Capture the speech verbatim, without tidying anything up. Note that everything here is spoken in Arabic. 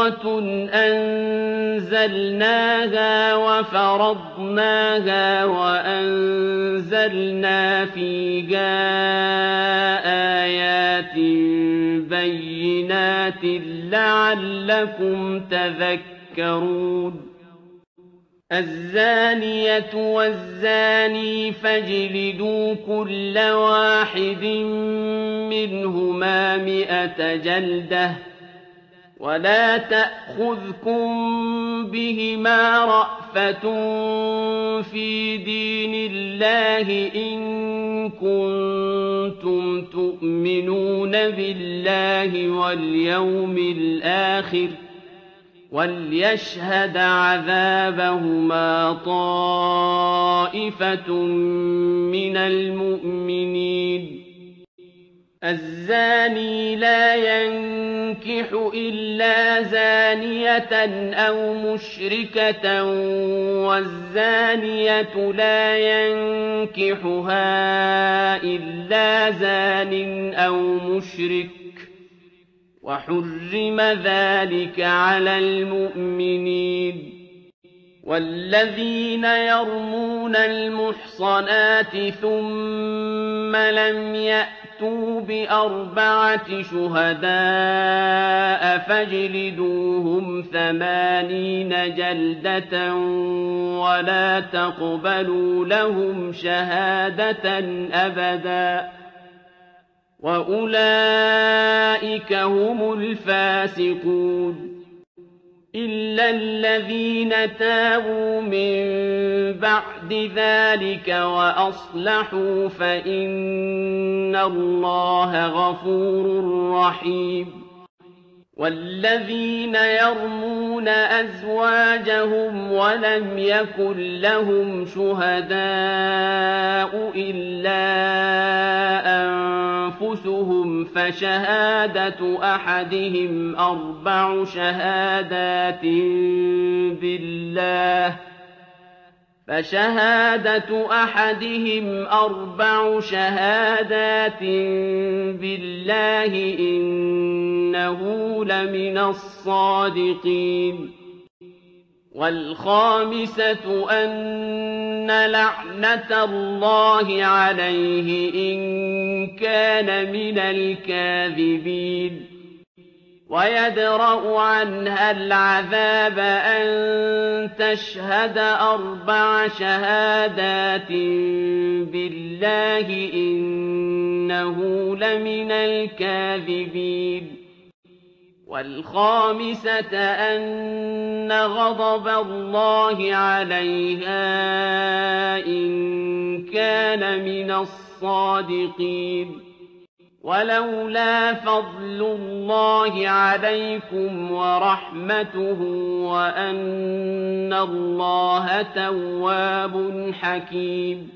سُورَةٌ أَنزَلْنَاهَا وَفَرَضْنَاهَا وَأَنزَلْنَا فِيهَا آيَاتٍ بَيِّنَاتٍ لَّعَلَّكُمْ تَذَكَّرُونَ الزَّانِيَةُ وَالزَّانِي فَاجْلِدُوا كُلَّ وَاحِدٍ مِّنْهُمَا مِائَةَ جَلْدَةٍ وَلَا تَأْخُذْكُم بِهِمَا رَأْفَةٌ فِي دِينِ اللَّهِ إِن كُنتُمْ تُؤْمِنُونَ بِاللَّهِ وَالْيَوْمِ الْآخِرِ ۖ وَلْيَشْهَدْ عَذَابَهُمَا طَائِفَةٌ مِّنَ الْمُؤْمِنِينَ الزَّانِي لَا يَنكِحُ إِلَّا زَانِيَةً أَوْ مُشْرِكَةً وَالزَّانِيَةُ لَا يَنكِحُهَا إِلَّا زَانٍ أَوْ مُشْرِكٌ ۚ وَحُرِّمَ ذَلِكَ عَلَى الْمُؤْمِنِينَ وَالَّذِينَ يَرْمُونَ الْمُحْصَنَاتِ ثُمَّ لَمْ يَأْتُوا بِأَرْبَعَةِ شُهَدَاءَ فَاجْلِدُوهُمْ ثَمَانِينَ جَلْدَةً وَلَا تَقْبَلُوا لَهُمْ شَهَادَةً أَبَدًا ۚ وَأُولَٰئِكَ هُمُ الْفَاسِقُونَ إِلَّا الَّذِينَ تَابُوا مِن بَعْدِ ذَٰلِكَ وَأَصْلَحُوا فَإِنَّ اللَّهَ غَفُورٌ رَّحِيمٌ وَالَّذِينَ يَرْمُونَ أَزْوَاجَهُمْ وَلَمْ يَكُن لَّهُمْ شُهَدَاءُ إِلَّا أَنفُسُهُمْ فَشَهَادَةُ أَحَدِهِمْ أَرْبَعُ شَهَادَاتٍ بِاللَّهِ فشهادة أحدهم أربع شهادات بالله إنه لمن الصادقين والخامسة أن لعنة الله عليه إن كان من الكاذبين ويدرأ عنها العذاب أن تشهد أربع شهادات بالله إنه لمن الكاذبين والخامسة أن غضب الله عليها إن كان من الصادقين ولولا فضل الله عليكم ورحمته وأن الله تواب حكيم